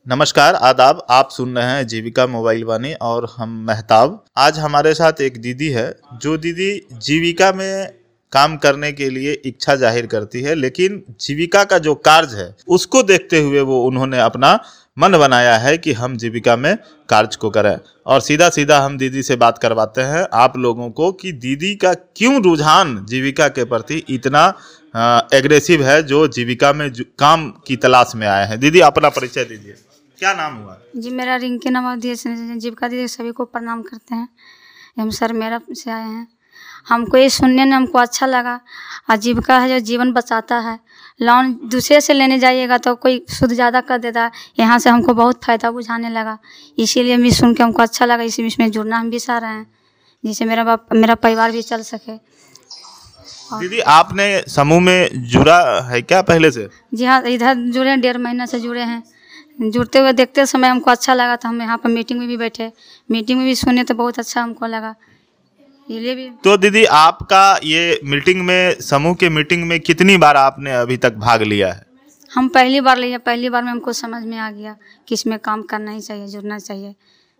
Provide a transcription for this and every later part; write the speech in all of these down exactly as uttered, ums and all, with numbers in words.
नमस्कार, आदाब। आप सुन रहे हैं जीविका मोबाइल वाणी और हम मेहताब। आज हमारे साथ एक दीदी है जो दीदी जीविका में काम करने के लिए इच्छा जाहिर करती है, लेकिन जीविका का जो कार्य है उसको देखते हुए वो उन्होंने अपना मन बनाया है कि हम जीविका में कार्य को करें। और सीधा सीधा हम दीदी से बात करवाते हैं आप लोगों को कि दीदी का क्यों रुझान जीविका के प्रति इतना एग्रेसिव है, जो जीविका में काम की तलाश में आए हैं। दीदी, अपना परिचय दीजिए। क्या नाम हुआ? जी, मेरा रिंकी नाम है। जीविका दीदी सभी को प्रणाम करते हैं। हम सर मेरा से आए हैं। हमको ये सुनने में हमको अच्छा लगा। और जीविका है जो जीवन बचाता है। लोन दूसरे से लेने जाइएगा तो कोई सूद ज़्यादा कर देता है, यहाँ से हमको बहुत फ़ायदा बुझाने लगा। इसीलिए मैं सुन के हमको अच्छा लगा। इसी इसमें जुड़ना हम भी चाह रहे हैं, जिससे मेरा बाप मेरा परिवार भी चल सके। दीदी, आपने समूह में जुड़ा है क्या पहले से? जी हाँ, इधर जुड़े हैं, डेढ़ महीना से जुड़े हैं। जुड़ते हुए देखते समय हमको अच्छा लगा तो हम यहाँ पर मीटिंग में भी बैठे, मीटिंग में भी सुने तो बहुत अच्छा हमको लगा। ये भी तो दीदी, आपका ये मीटिंग में, समूह के मीटिंग में कितनी बार आपने अभी तक भाग लिया है? हम पहली बार लिए। पहली बार में हमको समझ में आ गया कि इसमें काम करना ही चाहिए, जुड़ना चाहिए।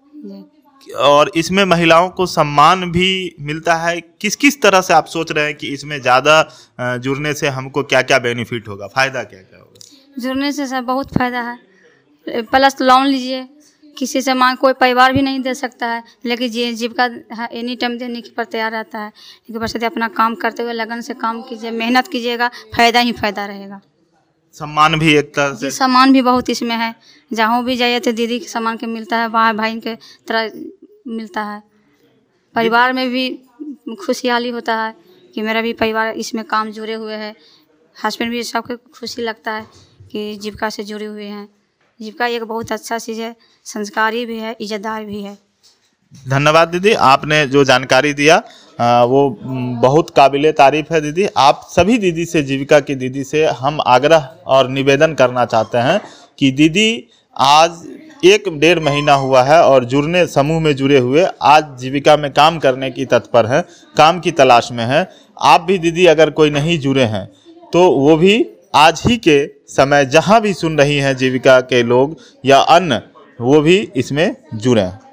और इसमें महिलाओं को सम्मान भी मिलता है। किस किस तरह से आप सोच रहे हैं कि इसमें ज़्यादा जुड़ने से हमको क्या क्या बेनिफिट होगा, फ़ायदा क्या क्या होगा? जुड़ने से सर बहुत फ़ायदा है। प्लस लोन लीजिए, किसी से मांग कोई परिवार भी नहीं दे सकता है, लेकिन जी जीविका एनी टाइम देने की पर तैयार रहता है। लेकिन बस यदि अपना काम करते हुए लगन से काम कीजिए, मेहनत कीजिएगा, फ़ायदा ही फ़ायदा रहेगा। सम्मान भी एक तरह से, सम्मान भी बहुत इसमें है। जहाँ भी जाइए तो दीदी के सम्मान के मिलता है, भाई भाई के तरह मिलता है। परिवार में भी खुशहाली होता है कि मेरा भी परिवार इसमें काम जुड़े हुए है। हस्बैंड भी सबको खुशी लगता है कि जीविका से जुड़े हुए हैं। जीविका एक बहुत अच्छा चीज़ है, संस्कारी भी है, इज्जतदार भी है। धन्यवाद दीदी, आपने जो जानकारी दिया आ, वो बहुत काबिले तारीफ़ है। दीदी, आप सभी दीदी से, जीविका की दीदी से हम आग्रह और निवेदन करना चाहते हैं कि दीदी आज एक डेढ़ महीना हुआ है और जुड़ने, समूह में जुड़े हुए आज जीविका में काम करने की तत्पर हैं, काम की तलाश में हैं। आप भी दीदी अगर कोई नहीं जुड़े हैं तो वो भी आज ही के समय जहां भी सुन रही हैं जीविका के लोग या अन्य, वो भी इसमें जुड़ें।